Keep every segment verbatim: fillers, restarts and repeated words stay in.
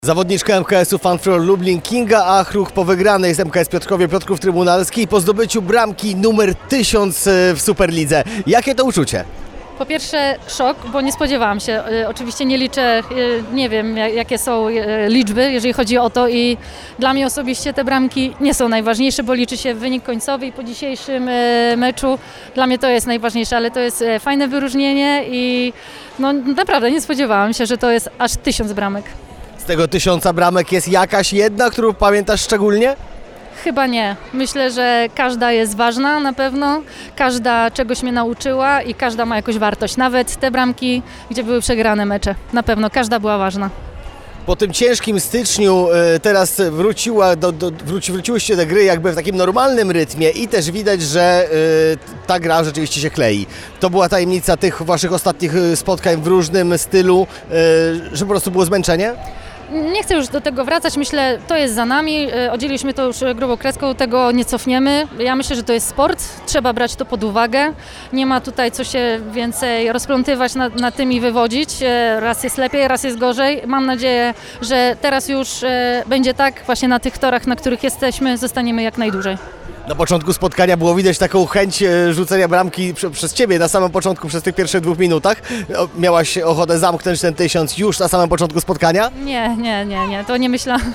Zawodniczka M K S-u Fanfrol Lublin Kinga Achruch po wygranej z M K S Piotrkowie Piotrków Trybunalski i po zdobyciu bramki numer tysiąc w Superlidze. Jakie to uczucie? Po pierwsze szok, bo nie spodziewałam się. Oczywiście nie liczę, nie wiem jakie są liczby, jeżeli chodzi o to, i dla mnie osobiście te bramki nie są najważniejsze, bo liczy się wynik końcowy i po dzisiejszym meczu dla mnie to jest najważniejsze, ale to jest fajne wyróżnienie i no naprawdę nie spodziewałam się, że to jest aż tysiąc bramek. Z tego tysiąca bramek jest jakaś jedna, którą pamiętasz szczególnie? Chyba nie. Myślę, że każda jest ważna na pewno, każda czegoś mnie nauczyła i każda ma jakąś wartość. Nawet te bramki, gdzie były przegrane mecze, na pewno każda była ważna. Po tym ciężkim styczniu teraz wróciła do, do, wróci, wróciłyście do gry jakby w takim normalnym rytmie i też widać, że ta gra rzeczywiście się klei. To była tajemnica tych waszych ostatnich spotkań w różnym stylu, że po prostu było zmęczenie? Nie chcę już do tego wracać, myślę, to jest za nami, oddzieliliśmy to już grubą kreską, tego nie cofniemy. Ja myślę, że to jest sport, trzeba brać to pod uwagę. Nie ma tutaj co się więcej rozplątywać na, na tym i wywodzić. Raz jest lepiej, raz jest gorzej. Mam nadzieję, że teraz już będzie tak, właśnie na tych torach, na których jesteśmy, zostaniemy jak najdłużej. Na początku spotkania było widać taką chęć rzucenia bramki przez Ciebie na samym początku, przez tych pierwszych dwóch minutach. Miałaś ochotę zamknąć ten tysiąc już na samym początku spotkania? Nie, nie, nie, nie, to nie myślałam,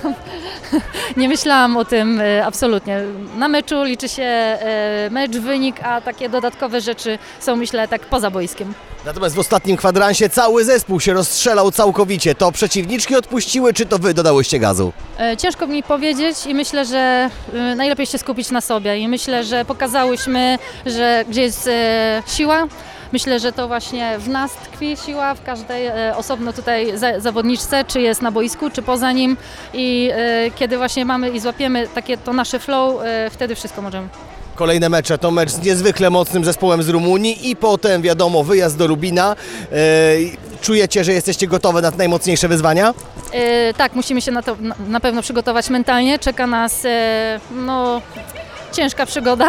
nie myślałam o tym absolutnie. Na meczu liczy się mecz, wynik, a takie dodatkowe rzeczy są, myślę, tak poza boiskiem. Natomiast w ostatnim kwadransie cały zespół się rozstrzelał całkowicie. To przeciwniczki odpuściły, czy to Wy dodałyście gazu? Ciężko mi powiedzieć i myślę, że najlepiej się skupić na sobie i myślę, że pokazałyśmy, że gdzie jest siła. Myślę, że to właśnie w nas tkwi siła, w każdej osobno tutaj zawodniczce, czy jest na boisku, czy poza nim, i kiedy właśnie mamy i złapiemy takie to nasze flow, wtedy wszystko możemy. Kolejne mecze to mecz z niezwykle mocnym zespołem z Rumunii i potem wiadomo wyjazd do Lubina. Czujecie, że jesteście gotowe na najmocniejsze wyzwania? E, tak, musimy się na to na pewno przygotować mentalnie. Czeka nas e, no, ciężka przygoda,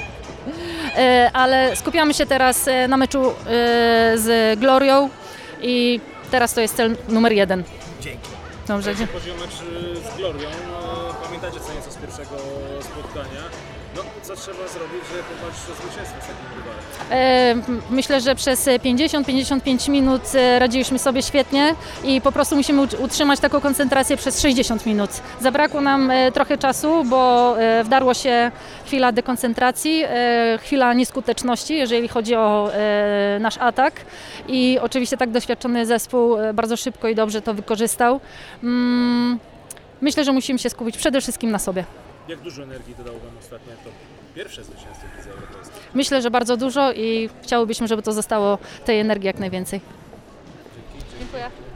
e, ale skupiamy się teraz na meczu e, z Glorią i teraz to jest cel numer jeden. Dzięki. Dobrze. Jeśli chodzi o mecz z Glorią, pamiętacie co nieco z pierwszego spotkania. No, co trzeba zrobić, żeby powalczyć o zwycięstwo z takim rywalem? Myślę, że przez pięćdziesiąt do pięćdziesięciu pięciu minut radziliśmy sobie świetnie i po prostu musimy utrzymać taką koncentrację przez sześćdziesiąt minut. Zabrakło nam trochę czasu, bo wdarło się chwila dekoncentracji, chwila nieskuteczności, jeżeli chodzi o nasz atak, i oczywiście tak doświadczony zespół bardzo szybko i dobrze to wykorzystał. Myślę, że musimy się skupić przede wszystkim na sobie. Jak dużo energii dodało Wam ostatnio to pierwsze zwycięstwo w Lidze Europejskiej? Myślę, że bardzo dużo i chciałybyśmy, żeby to zostało tej energii jak najwięcej. Dziękuję.